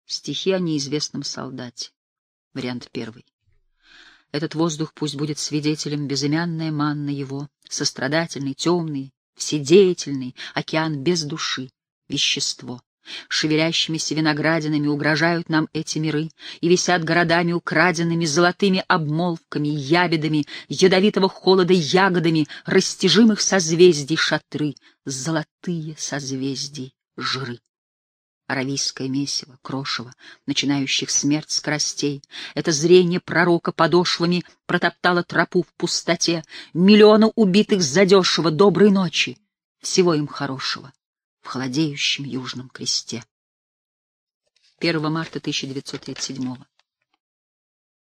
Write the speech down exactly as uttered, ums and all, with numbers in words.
Стихи о неизвестном солдате. Вариант первый. Этот воздух пусть будет свидетелем безымянная манна его, сострадательный, темный, вседеятельный, океан без души, вещество. Шевелящимися виноградинами угрожают нам эти миры и висят городами украденными золотыми обмолвками, ябедами, ядовитого холода ягодами растяжимых созвездий шатры, золотые созвездий жиры. Аравийское месиво, крошево, начинающих смерть скоростей, это зрение пророка подошвами протоптало тропу в пустоте, миллиона убитых задешево, доброй ночи, всего им хорошего в холодеющем южном кресте. первого марта тысяча девятьсот тридцать седьмого.